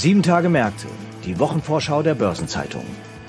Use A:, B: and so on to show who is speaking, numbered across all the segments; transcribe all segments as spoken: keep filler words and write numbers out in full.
A: Sieben Tage Märkte, die Wochenvorschau der Börsenzeitung.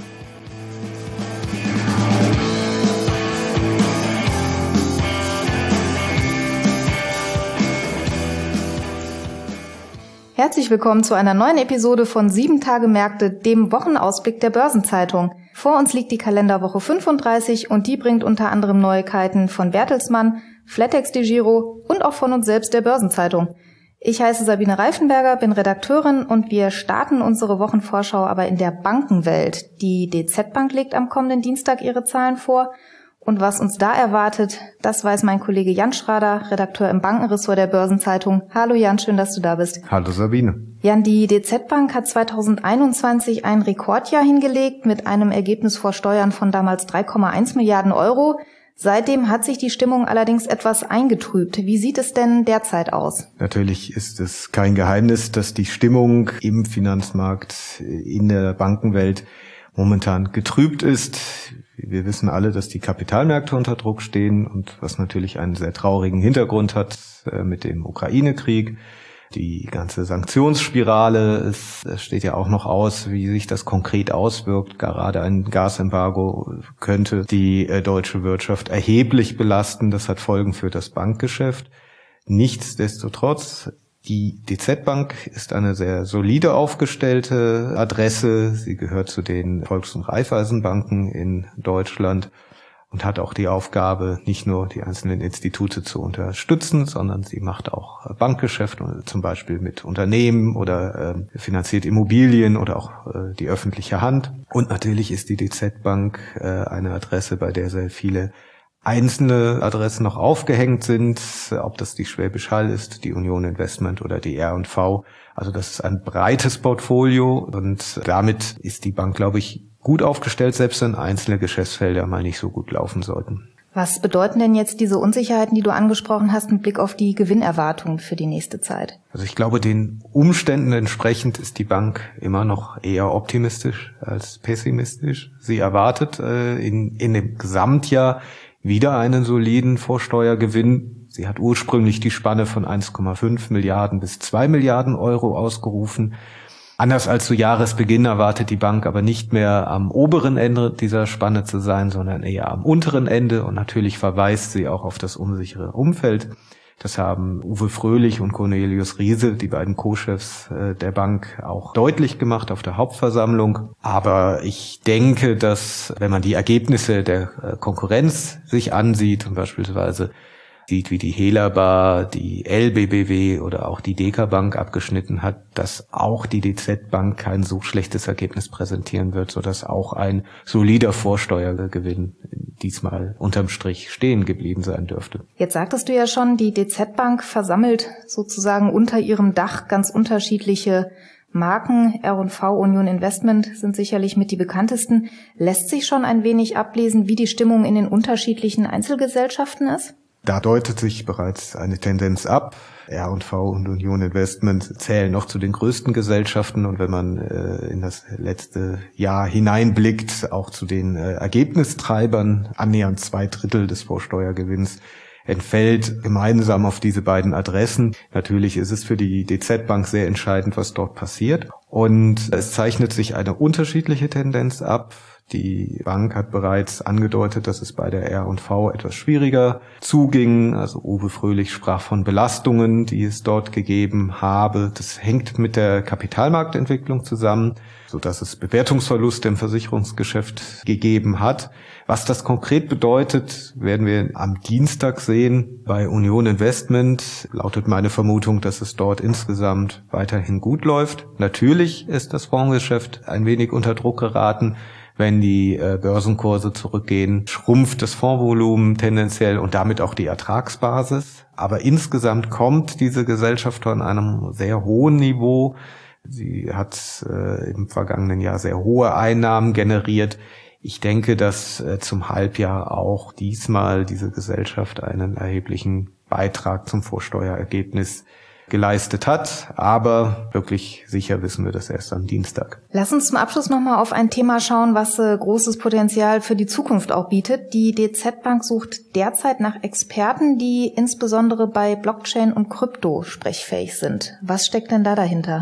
B: Herzlich willkommen zu einer neuen Episode von Sieben Tage Märkte, dem Wochenausblick der Börsenzeitung. Vor uns liegt die Kalenderwoche fünfunddreißig und die bringt unter anderem Neuigkeiten von Bertelsmann, flatex/DEGIRO und auch von uns selbst, der Börsenzeitung. Ich heiße Sabine Reifenberger, bin Redakteurin und wir starten unsere Wochenvorschau aber in der Bankenwelt. Die D Z Bank legt am kommenden Dienstag ihre Zahlen vor. Und was uns da erwartet, das weiß mein Kollege Jan Schrader, Redakteur im Bankenressort der Börsenzeitung. Hallo Jan, schön, dass du da bist.
C: Hallo Sabine.
B: Jan, die D Z Bank hat zweitausendeinundzwanzig ein Rekordjahr hingelegt mit einem Ergebnis vor Steuern von damals drei Komma eins Milliarden Euro. Seitdem hat sich die Stimmung allerdings etwas eingetrübt. Wie sieht es denn derzeit aus?
C: Natürlich ist es kein Geheimnis, dass die Stimmung im Finanzmarkt, in der Bankenwelt momentan getrübt ist. Wir wissen alle, dass die Kapitalmärkte unter Druck stehen und was natürlich einen sehr traurigen Hintergrund hat äh, mit dem Ukraine-Krieg. Die ganze Sanktionsspirale, es, es steht ja auch noch aus, wie sich das konkret auswirkt. Gerade ein Gasembargo könnte die äh, deutsche Wirtschaft erheblich belasten. Das hat Folgen für das Bankgeschäft. Nichtsdestotrotz, die D Z Bank ist eine sehr solide aufgestellte Adresse. Sie gehört zu den Volks- und Raiffeisenbanken in Deutschland und hat auch die Aufgabe, nicht nur die einzelnen Institute zu unterstützen, sondern sie macht auch Bankgeschäft, zum Beispiel mit Unternehmen oder äh, finanziert Immobilien oder auch äh, die öffentliche Hand. Und natürlich ist die D Z Bank äh, eine Adresse, bei der sehr viele einzelne Adressen noch aufgehängt sind, ob das die Schwäbisch Hall ist, die Union Investment oder die R und V. Also das ist ein breites Portfolio und damit ist die Bank, glaube ich, gut aufgestellt, selbst wenn einzelne Geschäftsfelder mal nicht so gut laufen sollten.
B: Was bedeuten denn jetzt diese Unsicherheiten, die du angesprochen hast, mit Blick auf die Gewinnerwartungen für die nächste Zeit?
C: Also ich glaube, den Umständen entsprechend ist die Bank immer noch eher optimistisch als pessimistisch. Sie erwartet äh, in, in dem Gesamtjahr wieder einen soliden Vorsteuergewinn. Sie hat ursprünglich die Spanne von eins Komma fünf Milliarden bis zwei Milliarden Euro ausgerufen. Anders als zu Jahresbeginn erwartet die Bank aber nicht mehr am oberen Ende dieser Spanne zu sein, sondern eher am unteren Ende. Und natürlich verweist sie auch auf das unsichere Umfeld. Das haben Uwe Fröhlich und Cornelius Riese, die beiden Co-Chefs der Bank, auch deutlich gemacht auf der Hauptversammlung. Aber ich denke, dass, wenn man die Ergebnisse der Konkurrenz sich ansieht und beispielsweise sieht, wie die Helaba, die L B B W oder auch die Deka Bank abgeschnitten hat, dass auch die D Z Bank kein so schlechtes Ergebnis präsentieren wird, sodass auch ein solider Vorsteuergewinn diesmal unterm Strich stehen geblieben sein dürfte.
B: Jetzt sagtest du ja schon, die D Z Bank versammelt sozusagen unter ihrem Dach ganz unterschiedliche Marken. R und V, Union Investment sind sicherlich mit die bekanntesten. Lässt sich schon ein wenig ablesen, wie die Stimmung in den unterschiedlichen Einzelgesellschaften ist?
C: Da deutet sich bereits eine Tendenz ab. R und V und Union Investment zählen noch zu den größten Gesellschaften und wenn man äh, in das letzte Jahr hineinblickt, auch zu den äh, Ergebnistreibern, annähernd zwei Drittel des Vorsteuergewinns entfällt gemeinsam auf diese beiden Adressen. Natürlich ist es für die D Z Bank sehr entscheidend, was dort passiert. Und es zeichnet sich eine unterschiedliche Tendenz ab. Die Bank hat bereits angedeutet, dass es bei der R und V etwas schwieriger zuging. Also Uwe Fröhlich sprach von Belastungen, die es dort gegeben habe. Das hängt mit der Kapitalmarktentwicklung zusammen, sodass es Bewertungsverluste im Versicherungsgeschäft gegeben hat. Was das konkret bedeutet, werden wir am Dienstag sehen. Bei Union Investment lautet meine Vermutung, dass es dort insgesamt weiterhin gut läuft. Natürlich ist das Fondsgeschäft ein wenig unter Druck geraten. Wenn die äh, Börsenkurse zurückgehen, schrumpft das Fondsvolumen tendenziell und damit auch die Ertragsbasis. Aber insgesamt kommt diese Gesellschaft von einem sehr hohen Niveau. Sie hat äh, im vergangenen Jahr sehr hohe Einnahmen generiert. Ich denke, dass äh, zum Halbjahr auch diesmal diese Gesellschaft einen erheblichen Beitrag zum Vorsteuerergebnis geleistet hat, aber wirklich sicher wissen wir das erst am Dienstag.
B: Lass uns zum Abschluss nochmal auf ein Thema schauen, was äh, großes Potenzial für die Zukunft auch bietet. Die D Z Bank sucht derzeit nach Experten, die insbesondere bei Blockchain und Krypto sprechfähig sind. Was steckt denn da dahinter?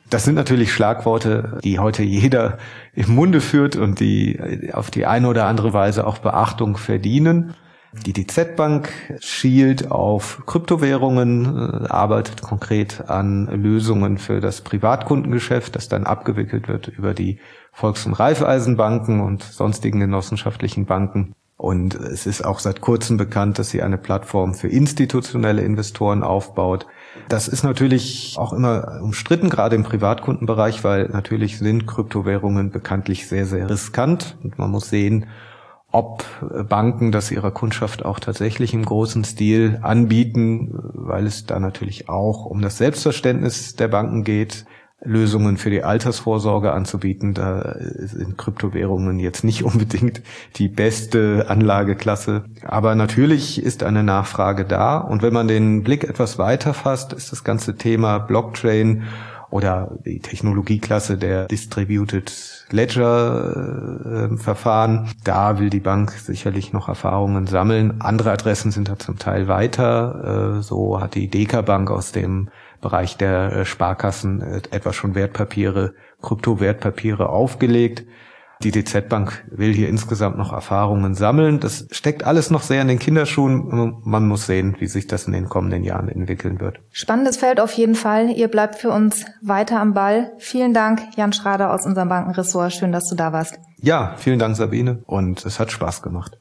C: Das sind natürlich Schlagworte, die heute jeder im Munde führt und die auf die eine oder andere Weise auch Beachtung verdienen. Die D Z Bank schielt auf Kryptowährungen, arbeitet konkret an Lösungen für das Privatkundengeschäft, das dann abgewickelt wird über die Volks- und Raiffeisenbanken und sonstigen genossenschaftlichen Banken. Und es ist auch seit kurzem bekannt, dass sie eine Plattform für institutionelle Investoren aufbaut. Das ist natürlich auch immer umstritten, gerade im Privatkundenbereich, weil natürlich sind Kryptowährungen bekanntlich sehr, sehr riskant. Und man muss sehen, ob Banken das ihrer Kundschaft auch tatsächlich im großen Stil anbieten, weil es da natürlich auch um das Selbstverständnis der Banken geht, Lösungen für die Altersvorsorge anzubieten. Da sind Kryptowährungen jetzt nicht unbedingt die beste Anlageklasse. Aber natürlich ist eine Nachfrage da. Und wenn man den Blick etwas weiter fasst, ist das ganze Thema Blockchain oder die Technologieklasse der Distributed Ledger äh, Verfahren. Da will die Bank sicherlich noch Erfahrungen sammeln. Andere Adressen sind da zum Teil weiter. Äh, so hat die Deka Bank aus dem Bereich der äh, Sparkassen äh, etwa schon Wertpapiere, Kryptowertpapiere aufgelegt. Die D Z Bank will hier insgesamt noch Erfahrungen sammeln. Das steckt alles noch sehr in den Kinderschuhen. Man muss sehen, wie sich das in den kommenden Jahren entwickeln wird.
B: Spannendes Feld auf jeden Fall. Ihr bleibt für uns weiter am Ball. Vielen Dank, Jan Schrader aus unserem Bankenressort. Schön, dass du da warst.
C: Ja, vielen Dank, Sabine. Und es hat Spaß gemacht.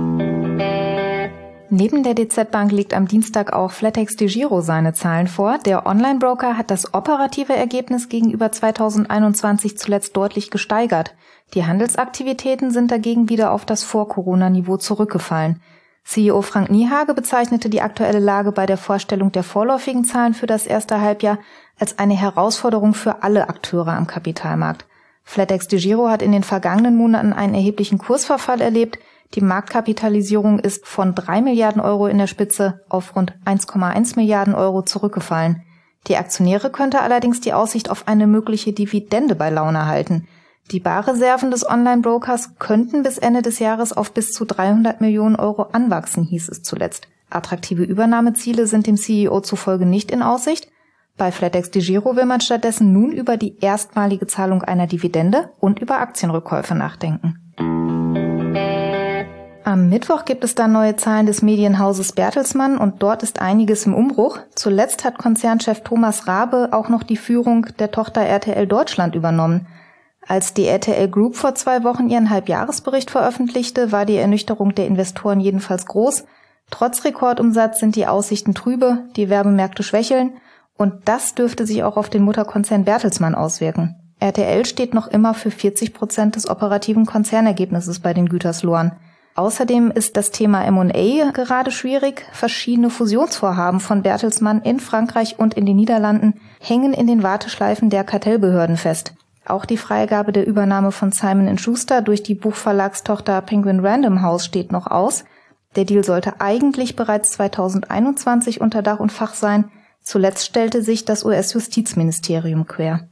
B: Neben der D Z Bank legt am Dienstag auch flatexDEGIRO seine Zahlen vor. Der Online-Broker hat das operative Ergebnis gegenüber zweitausendeinundzwanzig zuletzt deutlich gesteigert. Die Handelsaktivitäten sind dagegen wieder auf das Vor-Corona-Niveau zurückgefallen. C E O Frank Niehage bezeichnete die aktuelle Lage bei der Vorstellung der vorläufigen Zahlen für das erste Halbjahr als eine Herausforderung für alle Akteure am Kapitalmarkt. flatexDEGIRO hat in den vergangenen Monaten einen erheblichen Kursverfall erlebt. Die Marktkapitalisierung ist von drei Milliarden Euro in der Spitze auf rund eins Komma eins Milliarden Euro zurückgefallen. Die Aktionäre könnte allerdings die Aussicht auf eine mögliche Dividende bei Laune halten. Die Barreserven des Online-Brokers könnten bis Ende des Jahres auf bis zu dreihundert Millionen Euro anwachsen, hieß es zuletzt. Attraktive Übernahmeziele sind dem C E O zufolge nicht in Aussicht. Bei flatexDEGIRO will man stattdessen nun über die erstmalige Zahlung einer Dividende und über Aktienrückkäufe nachdenken. Am Mittwoch gibt es dann neue Zahlen des Medienhauses Bertelsmann und dort ist einiges im Umbruch. Zuletzt hat Konzernchef Thomas Rabe auch noch die Führung der Tochter R T L Deutschland übernommen. Als die R T L Group vor zwei Wochen ihren Halbjahresbericht veröffentlichte, war die Ernüchterung der Investoren jedenfalls groß. Trotz Rekordumsatz sind die Aussichten trübe, die Werbemärkte schwächeln und das dürfte sich auch auf den Mutterkonzern Bertelsmann auswirken. R T L steht noch immer für vierzig Prozent des operativen Konzernergebnisses bei den Güterslohren. Außerdem ist das Thema M und A gerade schwierig. Verschiedene Fusionsvorhaben von Bertelsmann in Frankreich und in den Niederlanden hängen in den Warteschleifen der Kartellbehörden fest. Auch die Freigabe der Übernahme von Simon and Schuster durch die Buchverlagstochter Penguin Random House steht noch aus. Der Deal sollte eigentlich bereits zweitausendeinundzwanzig unter Dach und Fach sein. Zuletzt stellte sich das U S-Justizministerium quer.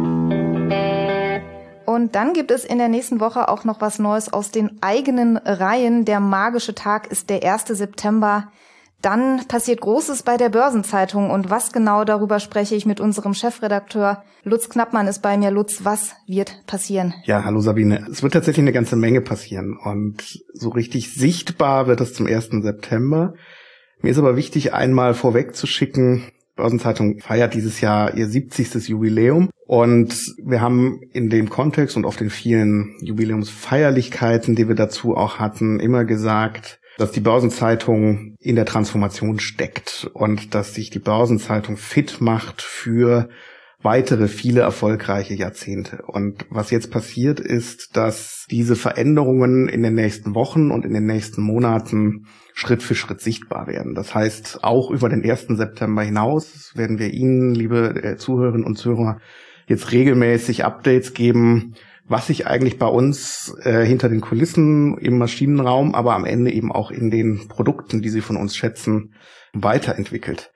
B: Und dann gibt es in der nächsten Woche auch noch was Neues aus den eigenen Reihen. Der magische Tag ist der erste September. Dann passiert Großes bei der Börsenzeitung. Und was genau, darüber spreche ich mit unserem Chefredakteur. Lutz Knappmann ist bei mir. Lutz, was wird passieren?
D: Ja, hallo Sabine. Es wird tatsächlich eine ganze Menge passieren. Und so richtig sichtbar wird es zum ersten September. Mir ist aber wichtig, einmal vorwegzuschicken, Börsenzeitung feiert dieses Jahr ihr siebzigstes Jubiläum und wir haben in dem Kontext und auf den vielen Jubiläumsfeierlichkeiten, die wir dazu auch hatten, immer gesagt, dass die Börsenzeitung in der Transformation steckt und dass sich die Börsenzeitung fit macht für weitere viele erfolgreiche Jahrzehnte. Und was jetzt passiert ist, dass diese Veränderungen in den nächsten Wochen und in den nächsten Monaten Schritt für Schritt sichtbar werden. Das heißt, auch über den ersten September hinaus werden wir Ihnen, liebe Zuhörerinnen und Zuhörer, jetzt regelmäßig Updates geben, was sich eigentlich bei uns äh, hinter den Kulissen im Maschinenraum, aber am Ende eben auch in den Produkten, die Sie von uns schätzen, weiterentwickelt.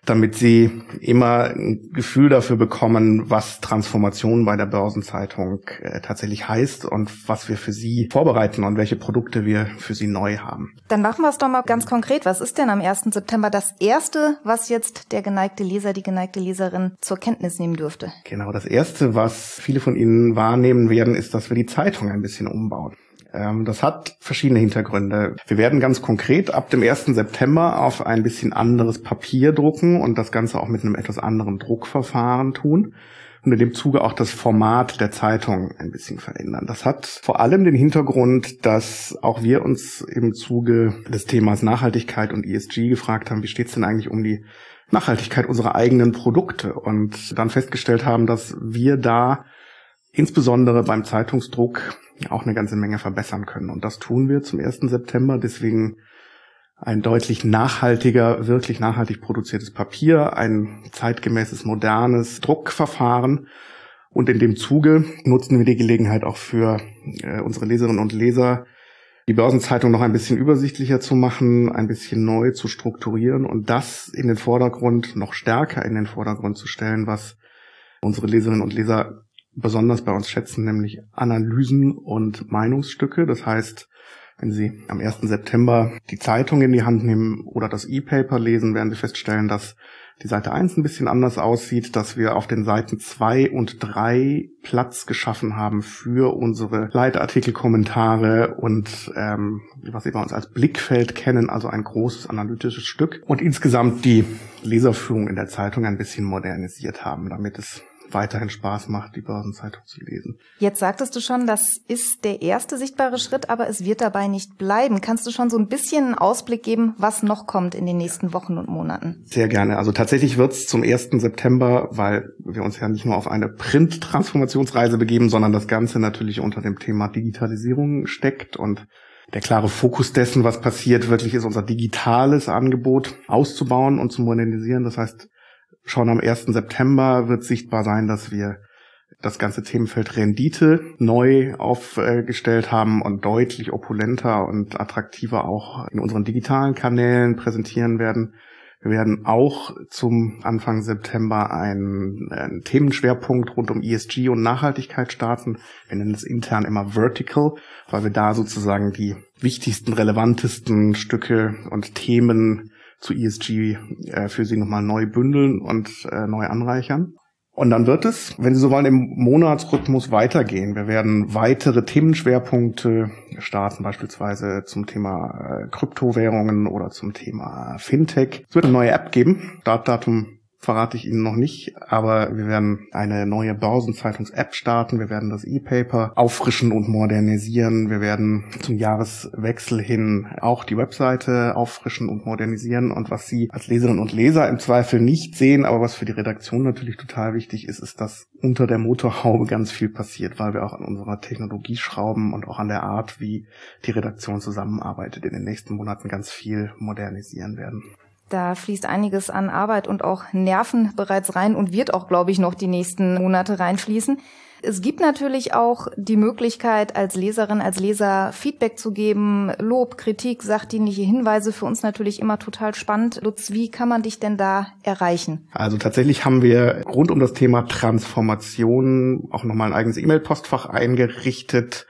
D: damit sie immer ein Gefühl dafür bekommen, was Transformation bei der Börsenzeitung äh, tatsächlich heißt und was wir für sie vorbereiten und welche Produkte wir für sie neu haben.
B: Dann machen wir es doch mal ganz konkret. Was ist denn am ersten September das Erste, was jetzt der geneigte Leser, die geneigte Leserin zur Kenntnis nehmen dürfte?
D: Genau, das Erste, was viele von Ihnen wahrnehmen werden, ist, dass wir die Zeitung ein bisschen umbauen. Das hat verschiedene Hintergründe. Wir werden ganz konkret ab dem ersten September auf ein bisschen anderes Papier drucken und das Ganze auch mit einem etwas anderen Druckverfahren tun und in dem Zuge auch das Format der Zeitung ein bisschen verändern. Das hat vor allem den Hintergrund, dass auch wir uns im Zuge des Themas Nachhaltigkeit und E S G gefragt haben, wie steht es denn eigentlich um die Nachhaltigkeit unserer eigenen Produkte, und dann festgestellt haben, dass wir da insbesondere beim Zeitungsdruck auch eine ganze Menge verbessern können. Und das tun wir zum ersten September. Deswegen ein deutlich nachhaltiger, wirklich nachhaltig produziertes Papier, ein zeitgemäßes, modernes Druckverfahren. Und in dem Zuge nutzen wir die Gelegenheit auch für äh, unsere Leserinnen und Leser, die Börsenzeitung noch ein bisschen übersichtlicher zu machen, ein bisschen neu zu strukturieren und das in den Vordergrund, noch stärker in den Vordergrund zu stellen, was unsere Leserinnen und Leser besonders bei uns schätzen, nämlich Analysen und Meinungsstücke. Das heißt, wenn Sie am ersten September die Zeitung in die Hand nehmen oder das E-Paper lesen, werden Sie feststellen, dass die Seite eins ein bisschen anders aussieht, dass wir auf den Seiten zwei und drei Platz geschaffen haben für unsere Leitartikel, Kommentare und ähm, was Sie bei uns als Blickfeld kennen, also ein großes analytisches Stück. Und insgesamt die Leserführung in der Zeitung ein bisschen modernisiert haben, damit es weiterhin Spaß macht, die Börsenzeitung zu lesen.
B: Jetzt sagtest du schon, das ist der erste sichtbare Schritt, aber es wird dabei nicht bleiben. Kannst du schon so ein bisschen einen Ausblick geben, was noch kommt in den nächsten Wochen und Monaten?
D: Sehr gerne. Also tatsächlich wird es zum ersten September, weil wir uns ja nicht nur auf eine Print-Transformationsreise begeben, sondern das Ganze natürlich unter dem Thema Digitalisierung steckt und der klare Fokus dessen, was passiert, wirklich ist, unser digitales Angebot auszubauen und zu modernisieren. Das heißt, schon am ersten September wird sichtbar sein, dass wir das ganze Themenfeld Rendite neu aufgestellt haben und deutlich opulenter und attraktiver auch in unseren digitalen Kanälen präsentieren werden. Wir werden auch zum Anfang September einen, einen Themenschwerpunkt rund um E S G und Nachhaltigkeit starten. Wir nennen es intern immer Vertical, weil wir da sozusagen die wichtigsten, relevantesten Stücke und Themen zu E S G äh, für Sie nochmal neu bündeln und äh, neu anreichern. Und dann wird es, wenn Sie so wollen, im Monatsrhythmus weitergehen. Wir werden weitere Themenschwerpunkte starten, beispielsweise zum Thema äh, Kryptowährungen oder zum Thema Fintech. Es wird eine neue App geben. Startdatum verrate ich Ihnen noch nicht, aber wir werden eine neue Börsenzeitungs-App starten. Wir werden das E-Paper auffrischen und modernisieren. Wir werden zum Jahreswechsel hin auch die Webseite auffrischen und modernisieren. Und was Sie als Leserinnen und Leser im Zweifel nicht sehen, aber was für die Redaktion natürlich total wichtig ist, ist, dass unter der Motorhaube ganz viel passiert, weil wir auch an unserer Technologie schrauben und auch an der Art, wie die Redaktion zusammenarbeitet, in den nächsten Monaten ganz viel modernisieren werden.
B: Da fließt einiges an Arbeit und auch Nerven bereits rein und wird auch, glaube ich, noch die nächsten Monate reinfließen. Es gibt natürlich auch die Möglichkeit, als Leserin, als Leser Feedback zu geben, Lob, Kritik, sachdienliche Hinweise, für uns natürlich immer total spannend. Lutz, wie kann man dich denn da erreichen?
D: Also tatsächlich haben wir rund um das Thema Transformation auch nochmal ein eigenes E-Mail-Postfach eingerichtet.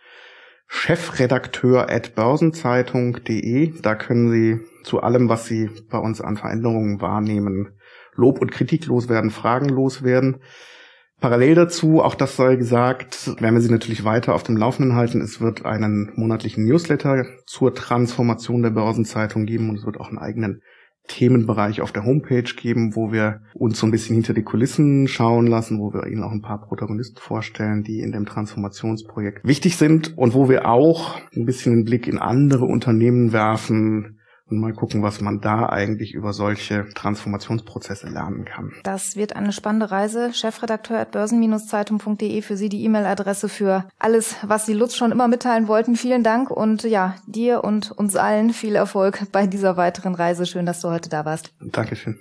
D: Chefredakteur at börsenzeitung punkt de. Da können Sie zu allem, was Sie bei uns an Veränderungen wahrnehmen, Lob und Kritik loswerden, Fragen loswerden. Parallel dazu, auch das sei gesagt, werden wir Sie natürlich weiter auf dem Laufenden halten. Es wird einen monatlichen Newsletter zur Transformation der Börsenzeitung geben und es wird auch einen eigenen Themenbereich auf der Homepage geben, wo wir uns so ein bisschen hinter die Kulissen schauen lassen, wo wir Ihnen auch ein paar Protagonisten vorstellen, die in dem Transformationsprojekt wichtig sind und wo wir auch ein bisschen einen Blick in andere Unternehmen werfen und mal gucken, was man da eigentlich über solche Transformationsprozesse lernen kann.
B: Das wird eine spannende Reise. Chefredakteur at börsen zeitung punkt de, für Sie die E-Mail-Adresse für alles, was Sie Lutz schon immer mitteilen wollten. Vielen Dank und ja, dir und uns allen viel Erfolg bei dieser weiteren Reise. Schön, dass du heute da warst.
D: Dankeschön.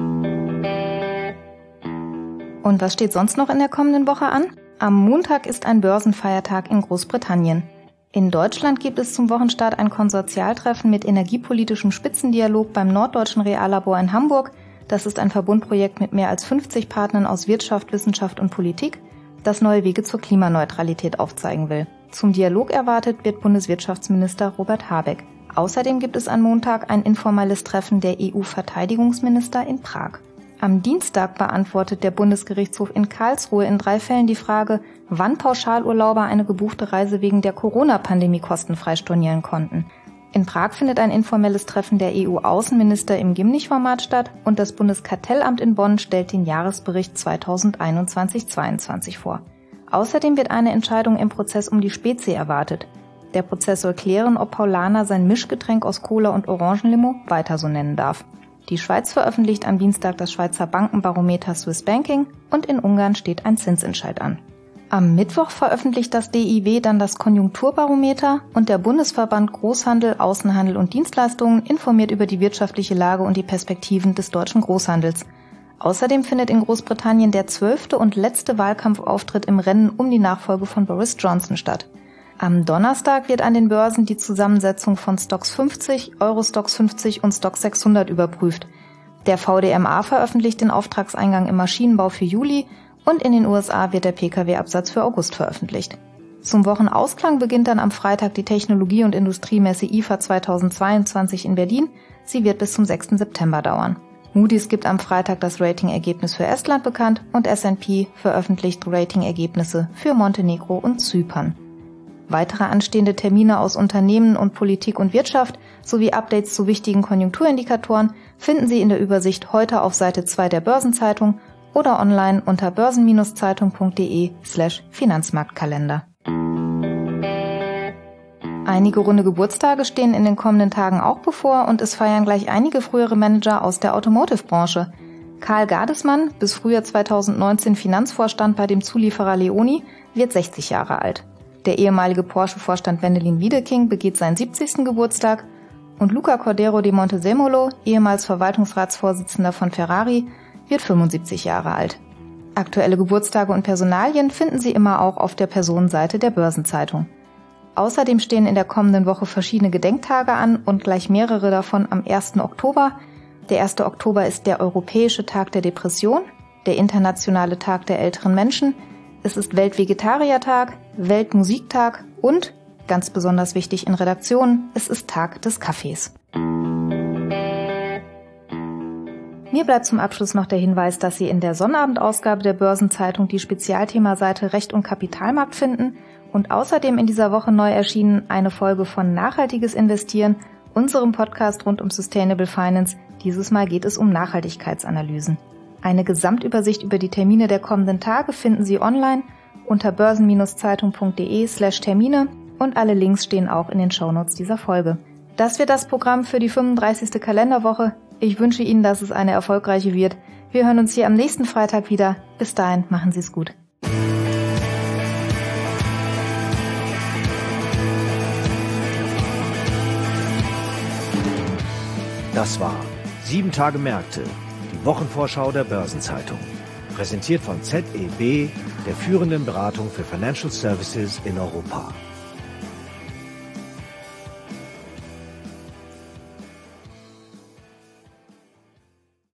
B: Und was steht sonst noch in der kommenden Woche an? Am Montag ist ein Börsenfeiertag in Großbritannien. In Deutschland gibt es zum Wochenstart ein Konsortialtreffen mit energiepolitischem Spitzendialog beim Norddeutschen Reallabor in Hamburg. Das ist ein Verbundprojekt mit mehr als fünfzig Partnern aus Wirtschaft, Wissenschaft und Politik, das neue Wege zur Klimaneutralität aufzeigen will. Zum Dialog erwartet wird Bundeswirtschaftsminister Robert Habeck. Außerdem gibt es am Montag ein informelles Treffen der E U-Verteidigungsminister in Prag. Am Dienstag beantwortet der Bundesgerichtshof in Karlsruhe in drei Fällen die Frage, wann Pauschalurlauber eine gebuchte Reise wegen der Corona-Pandemie kostenfrei stornieren konnten. In Prag findet ein informelles Treffen der E U-Außenminister im Gimnich-Format statt und das Bundeskartellamt in Bonn stellt den Jahresbericht zweitausendeinundzwanzig zweiundzwanzig vor. Außerdem wird eine Entscheidung im Prozess um die Spezi erwartet. Der Prozess soll klären, ob Paulaner sein Mischgetränk aus Cola und Orangenlimo weiter so nennen darf. Die Schweiz veröffentlicht am Dienstag das Schweizer Bankenbarometer Swiss Banking und in Ungarn steht ein Zinsentscheid an. Am Mittwoch veröffentlicht das D I W dann das Konjunkturbarometer und der Bundesverband Großhandel, Außenhandel und Dienstleistungen informiert über die wirtschaftliche Lage und die Perspektiven des deutschen Großhandels. Außerdem findet in Großbritannien der zwölfte und letzte Wahlkampfauftritt im Rennen um die Nachfolge von Boris Johnson statt. Am Donnerstag wird an den Börsen die Zusammensetzung von Stoxx fünfzig, Eurostoxx fünfzig und Stoxx sechshundert überprüft. Der V D M A veröffentlicht den Auftragseingang im Maschinenbau für Juli und in den U S A wird der P K W-Absatz für August veröffentlicht. Zum Wochenausklang beginnt dann am Freitag die Technologie- und Industriemesse I F A zweitausendzweiundzwanzig in Berlin. Sie wird bis zum sechsten September dauern. Moody's gibt am Freitag das Ratingergebnis für Estland bekannt und S and P veröffentlicht Ratingergebnisse für Montenegro und Zypern. Weitere anstehende Termine aus Unternehmen und Politik und Wirtschaft sowie Updates zu wichtigen Konjunkturindikatoren finden Sie in der Übersicht heute auf Seite zwei der Börsenzeitung oder online unter börsen-zeitung.de slash Finanzmarktkalender. Einige runde Geburtstage stehen in den kommenden Tagen auch bevor und es feiern gleich einige frühere Manager aus der Automotive-Branche. Karl Gardesmann, bis Frühjahr zweitausendneunzehn Finanzvorstand bei dem Zulieferer Leoni, wird sechzig Jahre alt. Der ehemalige Porsche-Vorstand Wendelin Wiedeking begeht seinen siebzigsten Geburtstag und Luca Cordero de Montezemolo, ehemals Verwaltungsratsvorsitzender von Ferrari, wird fünfundsiebzig Jahre alt. Aktuelle Geburtstage und Personalien finden Sie immer auch auf der Personenseite der Börsenzeitung. Außerdem stehen in der kommenden Woche verschiedene Gedenktage an und gleich mehrere davon am ersten Oktober. Der erste Oktober ist der Europäische Tag der Depression, der Internationale Tag der älteren Menschen, es ist Weltvegetariertag, Weltmusiktag und, ganz besonders wichtig in Redaktionen, es ist Tag des Kaffees. Mir bleibt zum Abschluss noch der Hinweis, dass Sie in der Sonnabendausgabe der Börsenzeitung die Spezialthemaseite Recht und Kapitalmarkt finden und außerdem in dieser Woche neu erschienen eine Folge von Nachhaltiges Investieren, unserem Podcast rund um Sustainable Finance. Dieses Mal geht es um Nachhaltigkeitsanalysen. Eine Gesamtübersicht über die Termine der kommenden Tage finden Sie online unter börsen-zeitung.de slash Termine und alle Links stehen auch in den Shownotes dieser Folge. Das wird das Programm für die fünfunddreißigste Kalenderwoche. Ich wünsche Ihnen, dass es eine erfolgreiche wird. Wir hören uns hier am nächsten Freitag wieder. Bis dahin, machen Sie es gut.
A: Das war sieben Tage Märkte, die Wochenvorschau der Börsenzeitung. Präsentiert von Z E B, der führenden Beratung für Financial Services in Europa.